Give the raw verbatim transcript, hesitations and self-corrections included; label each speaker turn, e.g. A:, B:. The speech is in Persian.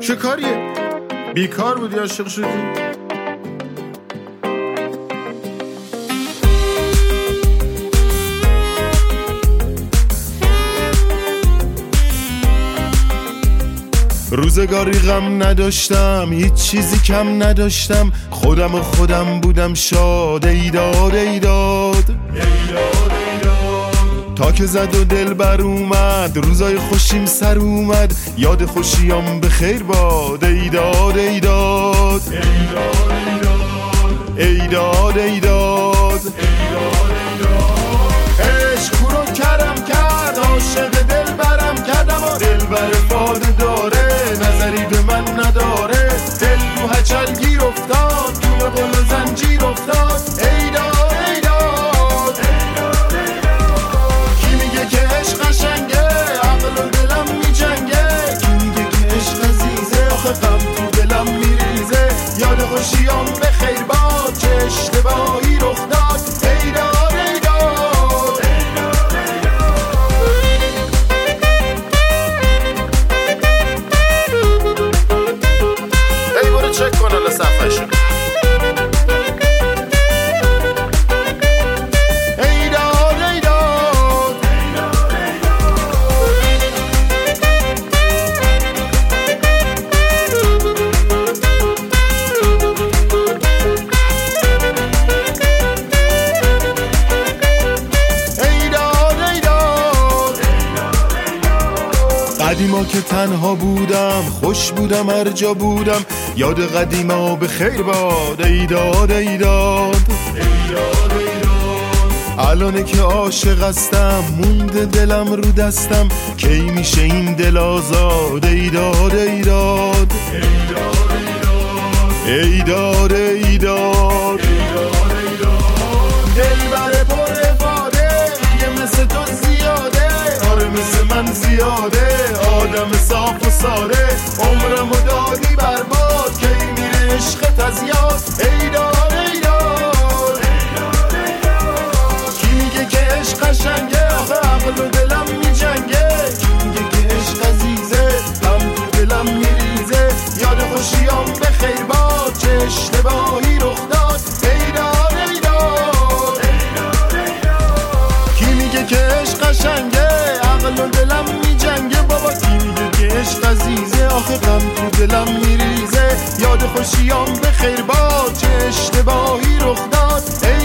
A: چه کاریه؟ بیکار بودی عاشق شدی؟ روزگاری غم نداشتم، هیچ چیزی کم نداشتم، خودم و خودم بودم شاد. ایداد ایداد تا که زد و دل بر اومد، روزای خوشیم سر اومد، یاد خوشیام به خیر باد. ایداد ایداد ایداد ایداد عشق رو کرم کرد، عاشق دل برم کردم و دل بر فاده داره، نظری به من نداره. دل تو هچل گیر افتاد، تو قل و زنجیر افتاد. ایداد ایداد کی میگه که عشق قشنگه، عقل و دلم میجنگه. کی میگه که عشق عزیزه، آخه غم تو دلم میریزه. یاد خوشیام به خیر باد، چه اشتباهی رخ داد. ایداد ایداد ای برو چک کن الان صفحه‌شو. قدیما که تنها بودم، خوش بودم هر جا بودم، یاد قدیما به خیر باد. ایداد ایداد الانه که عاشق هستم، مونده دلم رو دستم، کی میشه این دل آزاد. ایداد ایداد ایداد ایداد دل بر پر افاده، یه مثل تو زیاده، آره مثل من زیاده. آدم صاف و ساده، عمرمو دادی برباد، کی میره عشقت از یاد. ایداد ایداد کی میگه که عشق قشنگه، آخه عقل و دلم میجنگه. کی میگه که عشق عزیزه، غم تو دلم میریزه. یاد خوشیام به خیر باد، چه اشتباهی رخ داد. ایداد ایداد کی میگه که عشق قشنگه، عقل و دلم میجنگه. بابا کی میگه که عشق عزیزه، آخه غم تو دلم میریزه. یاد خوشیام به خیر باد، چه اشتباهی رخ داد.